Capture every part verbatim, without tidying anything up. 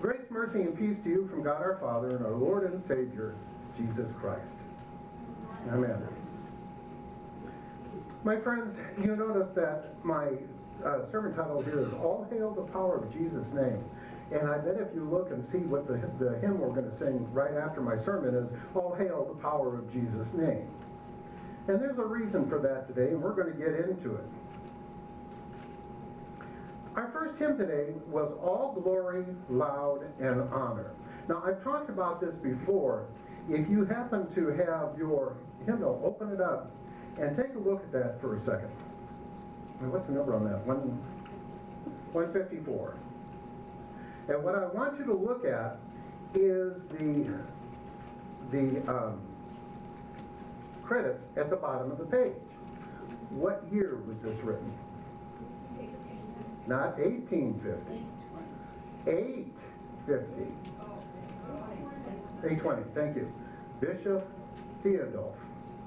Grace, mercy, and peace to you from God our Father and our Lord and Savior, Jesus Christ. Amen. My friends, you notice that my uh, sermon title here is All Hail the Power of Jesus' Name. And I bet if you look and see what the, the hymn we're going to sing right after my sermon is, All Hail the Power of Jesus' Name. And there's a reason for that today, and we're going to get into it. Our first hymn today was All Glory, Loud, and Honor. Now, I've talked about this before. If you happen to have your hymnal, open it up and take a look at that for a second. And what's the number on that? One, one fifty-four. And what I want you to look at is the, the um, credits at the bottom of the page. What year was this written? Not eighteen fifty. eight fifty. eight twenty, thank you. Bishop Theodulf.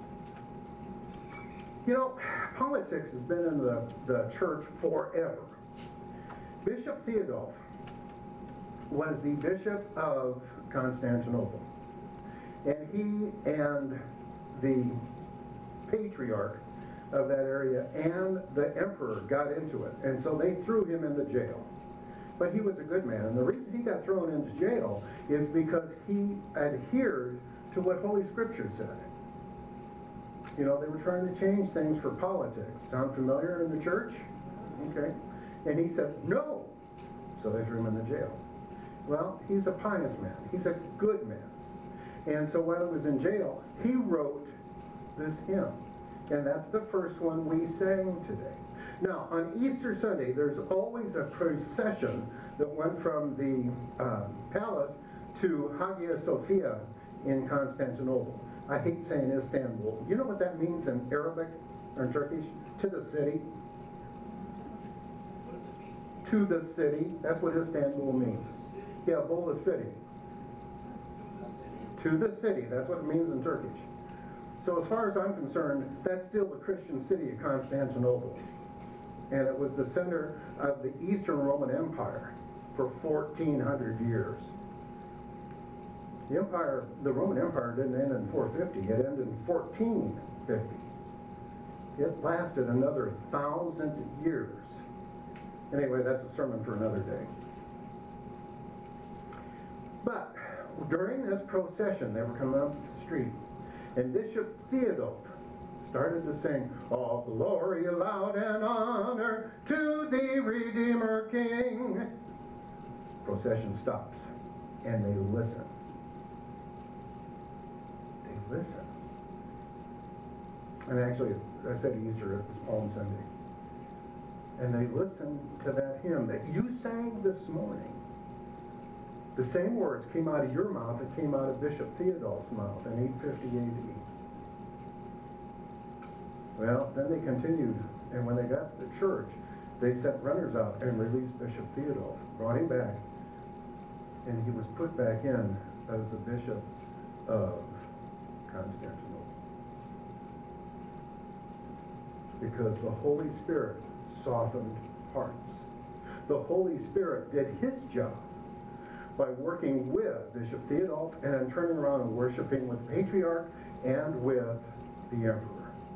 You know, politics has been in the, the church forever. Bishop Theodulf was the bishop of Constantinople. And he and the patriarch of that area and the emperor got into it. And so they threw him into jail. But he was a good man. And the reason he got thrown into jail is because he adhered to what Holy Scripture said. You know, they were trying to change things for politics. Sound familiar in the church? Okay. And he said, no. So they threw him into jail. Well, he's a pious man. He's a good man. And so while he was in jail, he wrote this hymn. And that's the first one we sang today. Now, on Easter Sunday, there's always a procession that went from the um, palace to Hagia Sophia in Constantinople. I hate saying Istanbul. You know what that means in Arabic or in Turkish? To the city. What does it mean? To the city. That's what Istanbul means. Yeah, Bul the city. To the city. That's what it means in Turkish. So as far as I'm concerned, that's still the Christian city of Constantinople. And it was the center of the Eastern Roman Empire for fourteen hundred years. The empire, the Roman Empire didn't end in four fifty, it ended in fourteen fifty. It lasted another thousand years. Anyway, that's a sermon for another day. But during this procession, they were coming up the street, and Bishop Theodulf started to sing, All glory, loud, and honor to the Redeemer King. Procession stops, and they listen. They listen. And actually, I said Easter, it was Palm Sunday. And they listened to that hymn that you sang this morning. The same words came out of your mouth that came out of Bishop Theodulf's mouth in eight fifty A D. Well, then they continued, and when they got to the church, they sent runners out and released Bishop Theodulf, brought him back, and he was put back in as the bishop of Constantinople. Because the Holy Spirit softened hearts. The Holy Spirit did his job by working with Bishop Theodulf and then turning around and worshiping with the patriarch and with the emperor.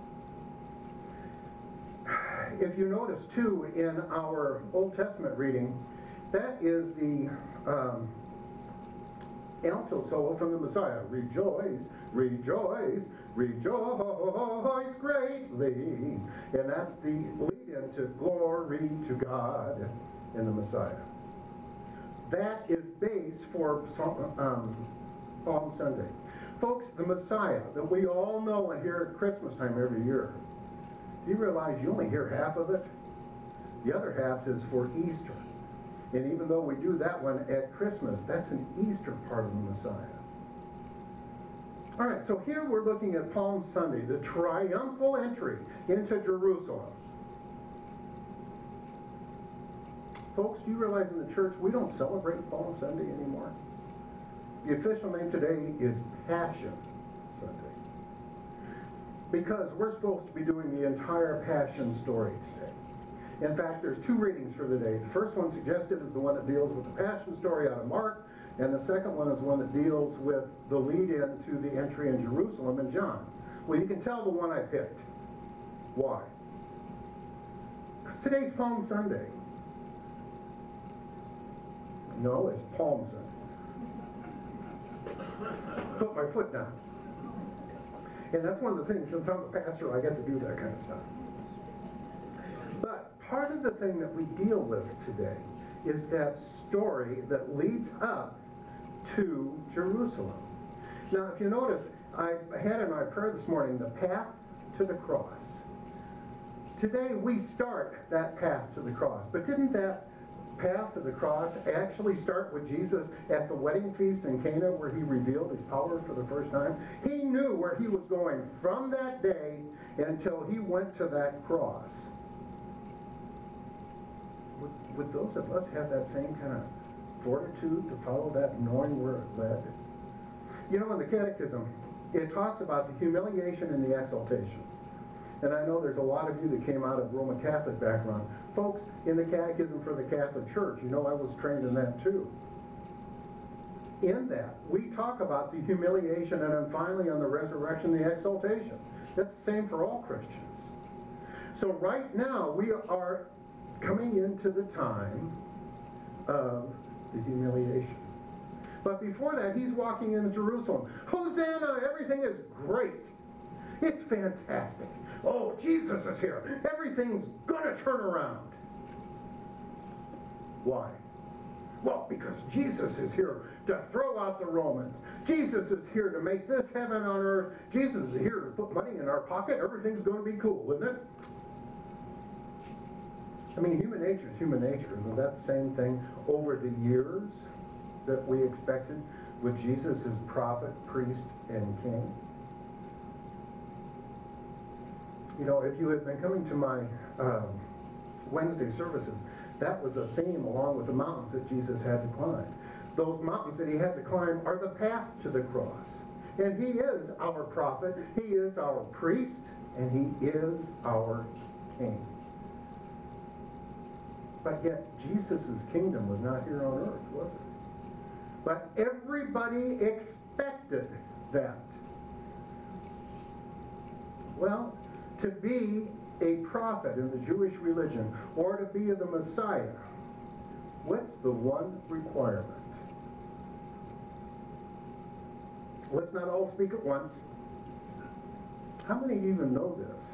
If you notice too in our Old Testament reading, that is the um, alto solo from the Messiah. Rejoice, rejoice, rejoice greatly. And that's the lead into glory to God in the Messiah. That is base for um, Palm Sunday. Folks, the Messiah that we all know and hear at Christmas time every year, do you realize you only hear half of it? The other half is for Easter. And even though we do that one at Christmas, that's an Easter part of the Messiah. All right, so here we're looking at Palm Sunday, the triumphal entry into Jerusalem. Folks, do you realize in the church we don't celebrate Palm Sunday anymore? The official name today is Passion Sunday. Because we're supposed to be doing the entire Passion story today. In fact, there's two readings for the day. The first one suggested is the one that deals with the Passion story out of Mark, and the second one is one that deals with the lead-in to the entry in Jerusalem in John. Well, you can tell the one I picked. Why? Because today's Palm Sunday. No, it's Palm Sunday. Put my foot down. And that's one of the things, since I'm the pastor, I get to do that kind of stuff. But part of the thing that we deal with today is that story that leads up to Jerusalem. Now, if you notice, I had in my prayer this morning the path to the cross. Today we start that path to the cross. But didn't that path to the cross actually start with Jesus at the wedding feast in Cana, where he revealed his power for the first time? He knew where he was going from that day until he went to that cross. Would, would those of us have that same kind of fortitude to follow that, knowing where it led? You know, in the Catechism, it talks about the humiliation and the exaltation. And I know there's a lot of you that came out of Roman Catholic background. Folks, in the Catechism for the Catholic Church, you know I was trained in that too. In that, we talk about the humiliation and then finally on the resurrection, the exaltation. That's the same for all Christians. So right now, we are coming into the time of the humiliation. But before that, he's walking into Jerusalem. Hosanna, everything is great. It's fantastic. Oh, Jesus is here. Everything's gonna turn around. Why? Well, because Jesus is here to throw out the Romans. Jesus is here to make this heaven on earth. Jesus is here to put money in our pocket. Everything's going to be cool, isn't it? I mean, human nature is human nature. Isn't that the same thing over the years that we expected with Jesus as prophet, priest, and king? You know, if you had been coming to my um, Wednesday services, that was a theme along with the mountains that Jesus had to climb. Those mountains that he had to climb are the path to the cross. And he is our prophet, he is our priest, and he is our king. But yet, Jesus' kingdom was not here on earth, was it? But everybody expected that. Well, to be a prophet in the Jewish religion, or to be the Messiah, what's the one requirement? Let's not all speak at once. How many even know this?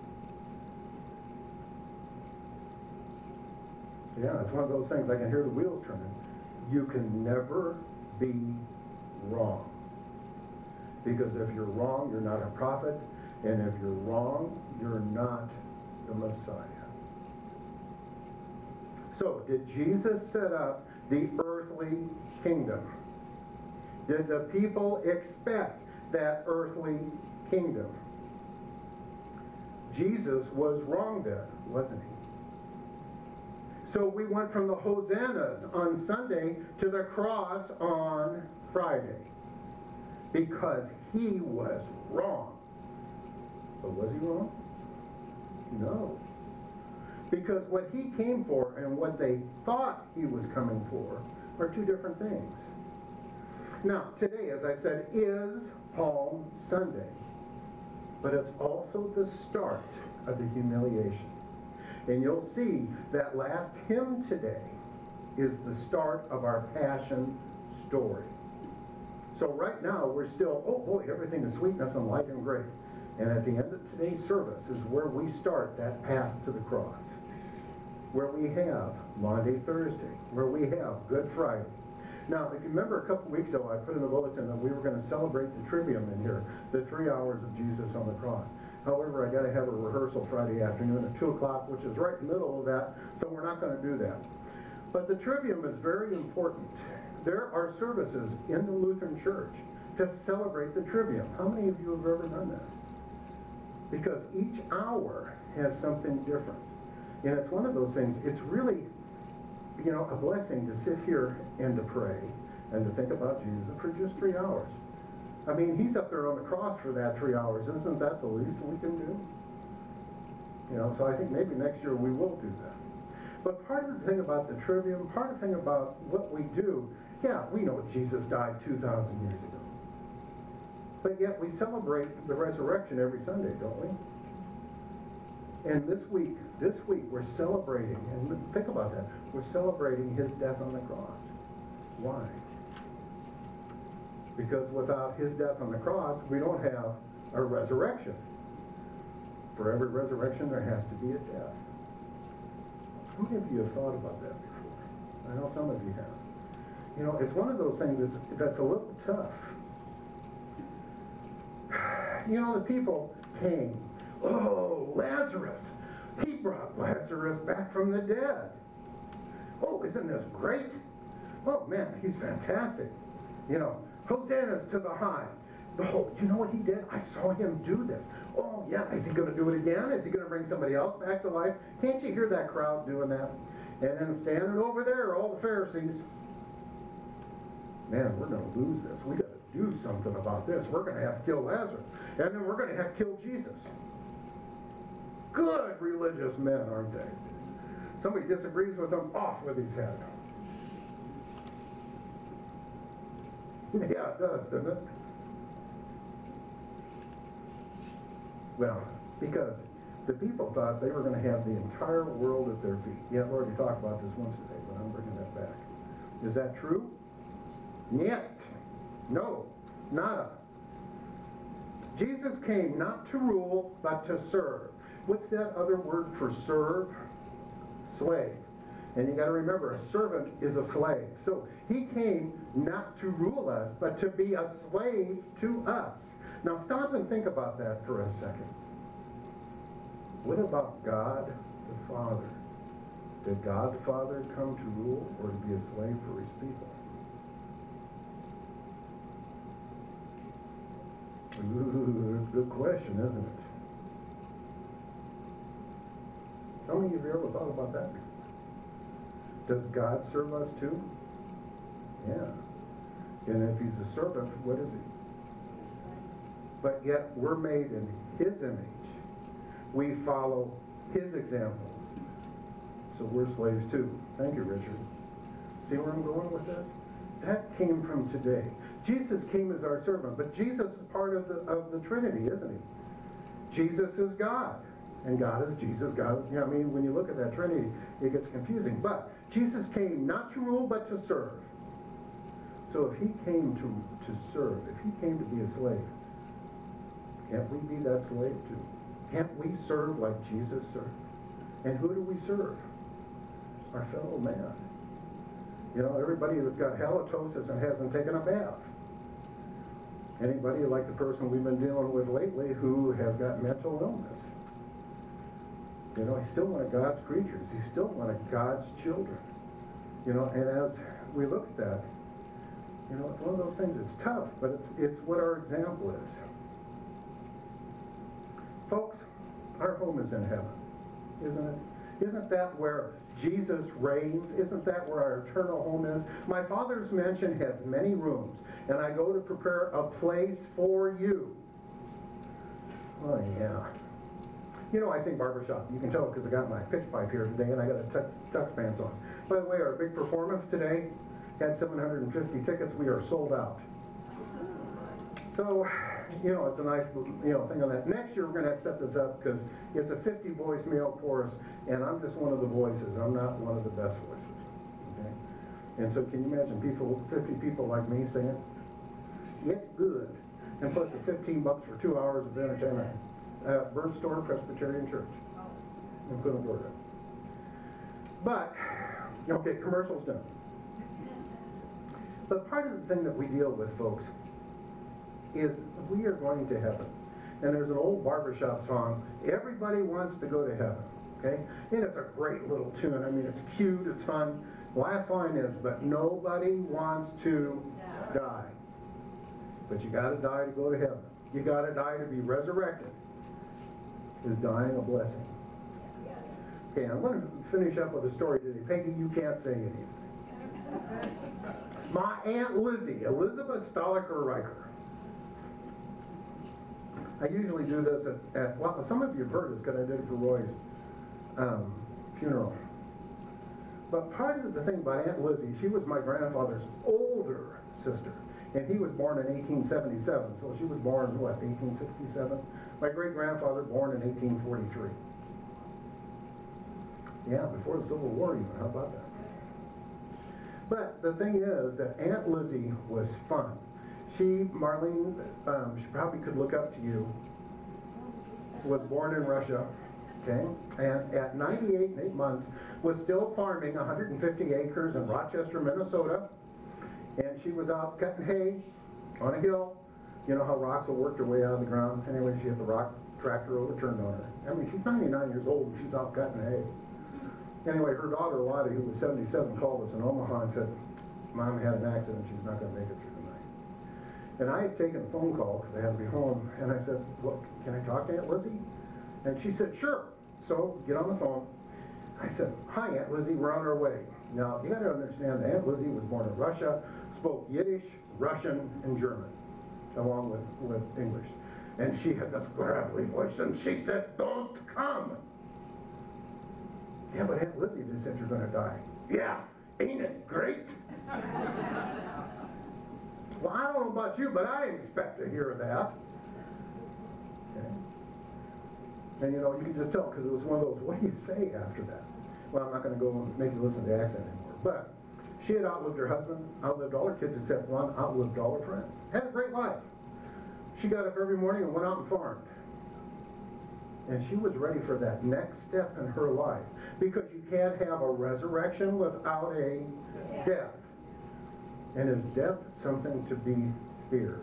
Yeah, it's one of those things, I can hear the wheels turning. You can never be wrong. Because if you're wrong, you're not a prophet. And if you're wrong, you're not the Messiah. So, did Jesus set up the earthly kingdom? Did the people expect that earthly kingdom? Jesus was wrong then, wasn't he? So we went from the hosannas on Sunday to the cross on Friday. Because he was wrong. But was he wrong? No. Because what he came for and what they thought he was coming for are two different things. Now, today, as I said, is Palm Sunday. But it's also the start of the humiliation. And you'll see that last hymn today is the start of our Passion story. So right now, we're still, oh boy, everything is sweetness and light and great. And at the end of today's service is where we start that path to the cross. Where we have Maundy, Thursday, where we have Good Friday. Now, if you remember a couple weeks ago, I put in the bulletin that we were going to celebrate the Trivium in here, the three hours of Jesus on the cross. However, I got to have a rehearsal Friday afternoon at two o'clock, which is right in the middle of that, so we're not going to do that. But the Trivium is very important. There are services in the Lutheran Church to celebrate the Trivium. How many of you have ever done that? Because each hour has something different. And it's one of those things, it's really, you know, a blessing to sit here and to pray and to think about Jesus for just three hours. I mean, he's up there on the cross for that three hours. Isn't that the least we can do? You know, so I think maybe next year we will do that. But part of the thing about the Trivium, part of the thing about what we do, yeah, we know Jesus died two thousand years ago. But yet we celebrate the resurrection every Sunday, don't we? And this week, this week we're celebrating, and think about that, we're celebrating his death on the cross. Why? Because without his death on the cross, we don't have a resurrection. For every resurrection, there has to be a death. How many of you have thought about that before? I know some of you have. You know, it's one of those things that's, that's a little tough. You know, the people came, oh, Lazarus, he brought Lazarus back from the dead. Oh, isn't this great? Oh, man, he's fantastic. You know, Hosanna's to the high. Oh, you know what he did? I saw him do this. Oh, yeah, is he going to do it again? Is he going to bring somebody else back to life? Can't you hear that crowd doing that? And then standing over there, all the Pharisees. Man, we're going to lose this. We got to do something about this. We're going to have to kill Lazarus. And then we're going to have to kill Jesus. Good religious men, aren't they? Somebody disagrees with them, off with his head. Yeah, it does, doesn't it? Well, because the people thought they were going to have the entire world at their feet. Yeah, I've already talked about this once today, but I'm bringing that back. Is that true? Yet. No, nada. Jesus came not to rule, but to serve. What's that other word for serve? Slave. And you got to remember, a servant is a slave. So he came not to rule us, but to be a slave to us. Now stop and think about that for a second. What about God the Father? Did God the Father come to rule or to be a slave for his people? Ooh, that's a good question, isn't it? How many of you ever thought about that before? Does God serve us too? Yes. And if he's a servant, what is he? But yet we're made in his image. We follow his example. So we're slaves too. Thank you, Richard. See where I'm going with this? That came from today. Jesus came as our servant, but Jesus is part of the of the Trinity, isn't he? Jesus is God, and God is Jesus. God is, you know, I mean, when you look at that Trinity, it gets confusing. But Jesus came not to rule, but to serve. So if he came to, to serve, if he came to be a slave, can't we be that slave too? Can't we serve like Jesus served? And who do we serve? Our fellow man. You know, everybody that's got halitosis and hasn't taken a bath. Anybody like the person we've been dealing with lately who has got mental illness. You know, he's still one of God's creatures. He's still one of God's children. You know, and as we look at that, you know, it's one of those things, it's tough, but it's it's what our example is. Folks, our home is in heaven, isn't it? Isn't that where Jesus reigns? Isn't that where our eternal home is? My Father's mansion has many rooms, and I go to prepare a place for you. Oh, yeah. You know, I sing barbershop. You can tell because I got my pitch pipe here today, and I got a tux, tux pants on. By the way, our big performance today had seven hundred fifty tickets. We are sold out. So, you know, it's a nice, you know, thing on that. Next year, we're going to have to set this up because it's a fifty voice male chorus, and I'm just one of the voices. I'm not one of the best voices. Okay? And so, can you imagine people, fifty people like me singing? It's good. And plus the fifteen bucks for two hours of entertainment. Uh, Bird Store Presbyterian Church in Punta Gorda. But, okay, commercial's done. But part of the thing that we deal with, folks, is we are going to heaven. And there's an old barbershop song, everybody wants to go to heaven, okay? And it's a great little tune. I mean, it's cute, it's fun. Last line is, but nobody wants to die. die. But you gotta die to go to heaven. You gotta die to be resurrected. Is dying a blessing? Okay, I'm going to finish up with a story today. Peggy, you can't say anything. My Aunt Lizzie, Elizabeth Stoliker Riker. I usually do this at, at well, some of you have heard this because I did it for Roy's um, funeral. But part of the thing about Aunt Lizzie, she was my grandfather's older sister. And he was born in eighteen seventy-seven, so she was born, what, eighteen sixty-seven? My great-grandfather born in eighteen forty-three. Yeah, before the Civil War even, how about that? But the thing is that Aunt Lizzie was fun. She, Marlene, um, she probably could look up to you, was born in Russia, okay? And at ninety-eight and eight months, was still farming one hundred fifty acres in Rochester, Minnesota. And she was out cutting hay on a hill. You know how rocks will work their way out of the ground? Anyway, she had the rock tractor overturned on her. I mean, she's ninety-nine years old and she's out cutting hay. Anyway, her daughter Lottie, who was seventy-seven, called us in Omaha and said, Mom had an accident, she's not going to make it through the night. And I had taken a phone call because I had to be home, and I said, look, can I talk to Aunt Lizzie? And she said, sure. So, get on the phone. I said, hi, Aunt Lizzie, we're on our way. Now, you got to understand that Aunt Lizzie was born in Russia, spoke Yiddish, Russian, and German, along with, with English. And she had this gravelly voice, and she said, don't come. Yeah, but Aunt Lizzie, they said you're going to die. Yeah, ain't it great? Well, I don't know about you, but I expect to hear that. Okay. And you know, you can just tell, because it was one of those, what do you say after that? Well, I'm not going to go and make you listen to the accent anymore. But she had outlived her husband, outlived all her kids except one, outlived all her friends. Had a great life. She got up every morning and went out and farmed. And she was ready for that next step in her life. Because you can't have a resurrection without a death. And is death something to be feared?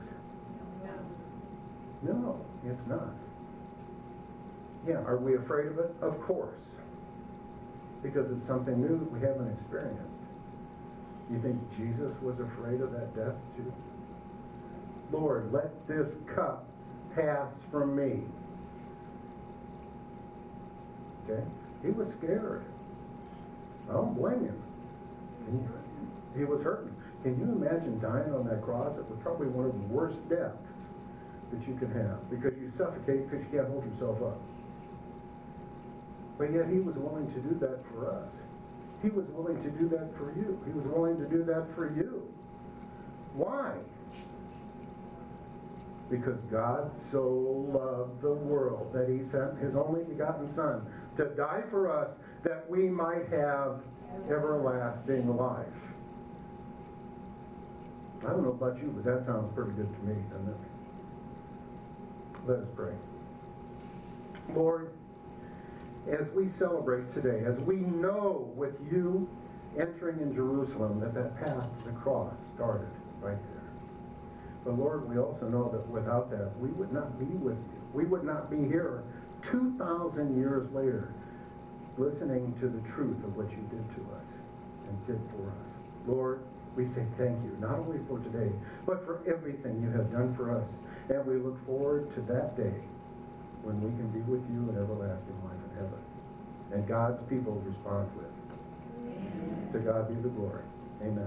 No, it's not. Yeah, are we afraid of it? Of course. Because it's something new that we haven't experienced. You think Jesus was afraid of that death too? Lord, let this cup pass from me. Okay? He was scared. I don't blame him. He, he was hurting. Can you imagine dying on that cross? It was probably one of the worst deaths that you could have, because you suffocate because you can't hold yourself up. But yet he was willing to do that for us. He was willing to do that for you. He was willing to do that for you. Why? Because God so loved the world that he sent his only begotten Son to die for us that we might have everlasting life. I don't know about you, but that sounds pretty good to me, doesn't it? Let us pray. Lord, as we celebrate today, as we know with you entering in Jerusalem that that path to the cross started right there. But Lord, we also know that without that, we would not be with you. We would not be here two thousand years later listening to the truth of what you did to us and did for us. Lord, we say thank you, not only for today, but for everything you have done for us. And we look forward to that day when we can be with you in everlasting life in heaven. And God's people respond with, amen. To God be the glory. Amen.